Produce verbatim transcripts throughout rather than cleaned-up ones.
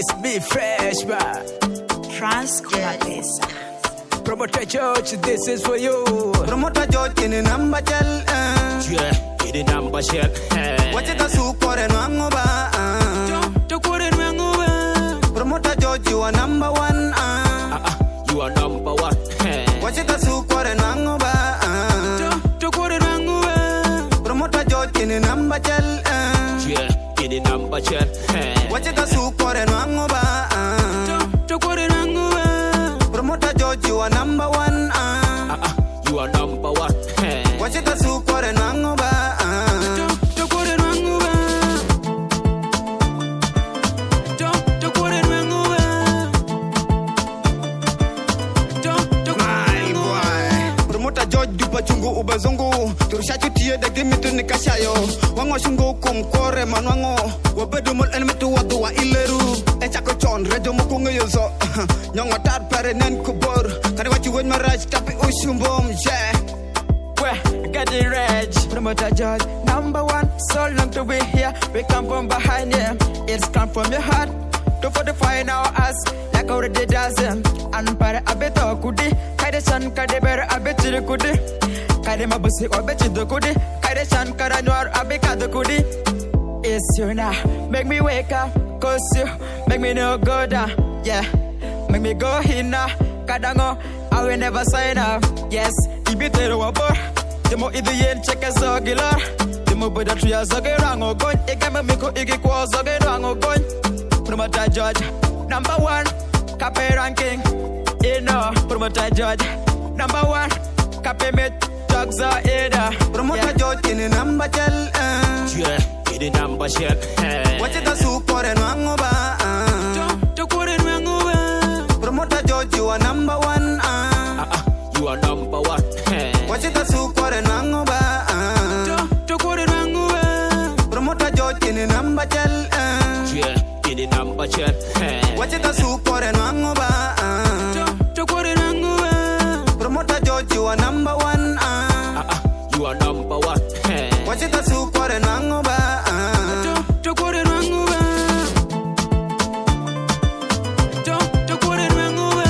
It's me fresh, man. Transcribers. Promoter George, this is for you. Promoter George in the number gel. Yeah, in the number shell. Watch it a super and wangoba. To put in wangoba. Promoter George, you are number one. You are number one. Watch it a super and wangoba. To put in wangoba. Promoter George in the number gel. Yeah, in the number shell. Watch it a super and wangoba. To put in wangoba. Promoter George, you are number one. You are number one. Watch it a super and wangoba. To put in wangoba. To put in wangoba. My boy. Promoter George dupa chungu ubazungu. Turushachu tiye de gimitu nikashayo. Wango shungu kumkore manwango. Wabedumul enmitu watu wa ileru. Echako chon rejo mukungu yozo. Nyongo tar pere nen kubor. Kari wachi wen maraj tapi ushumbom. Yeah. Well, get the reg. Promoter George, number one. So long to be here. We come from behind you. It's come from your heart. To fortify our us like already dozen. And para abeto kudi. Kade san kade ber abeti kudi. Kade mabusi obeti do kudi. Kade san kade noir abekado kudi. It's you now. Make me wake up. Cause you make me no go down. Yeah. Make me go in now. Kadango. I will never sign up. Yes. Ibitero wabor. Demo idu yen cheke zogilor. Demo boda tuya zoge rango gon. Igame miko igi kwa zoge rango gon. Promoter George, number one. Kape ranking. You know, Promoter George, number one. Kape met dogs are ida. Promoter George in the number gel. Yeah, in the number shell. Watch it a super and wangoba. To put in wangoba. Promoter George, you are number one. You are number one. Watch it a super and wangoba. To put in wangoba. Promoter George in the number gel. Yeah, in the number shell. Watch it a super and wangoba. To put in wangoba. Promoter George, you are number one. You are number one. Watch it a super and wangoba. To put in wangoba. To put in wangoba.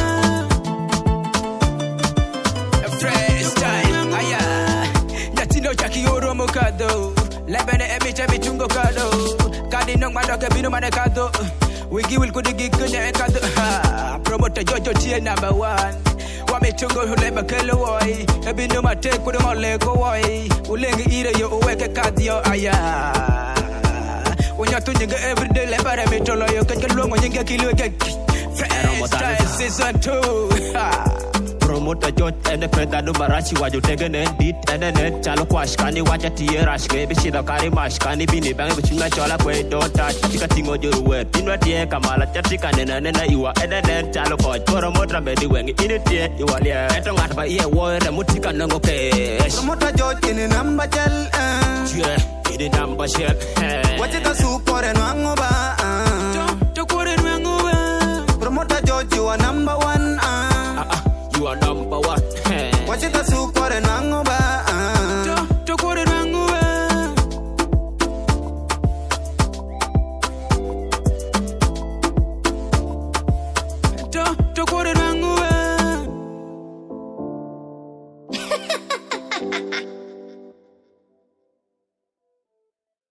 Fresh style. Aya. Yatino Jackie Oromo Kado. Lebene emicha michungo kado. Kadi nong madoke bino manekado. Wigi will kudi gikune kado. Promoter Jojo T number one. Wamichungo hulema kelo woi. Ebino mate kudu moleko woi. Ulengi ire yo uweke kadio aya. Unyatu nyinga everyday lebare mitolo yo. Kenke luongo nyinga kilo keki. Fresh style season two. Promoter George and the Pedro Marachi waju tegen and beat and then chalo kwash kani wacha tiye rash ke bishi da kari mash kani bini bang bichuna chola kwe don't touch tika tingo juru we tinwa tiye kamala chatika nena nena iwa and then chalo kwa promoter mbedi wengi ini tiye iwa liya eto ngata ba iye wo re mutika nango ke Promoter George in the number gel. Yeah, in the number shell. Watch it a super and wangoba. To put in wangoba. Promoter George, you are number one. You are number one. Watch it a super and wangoba.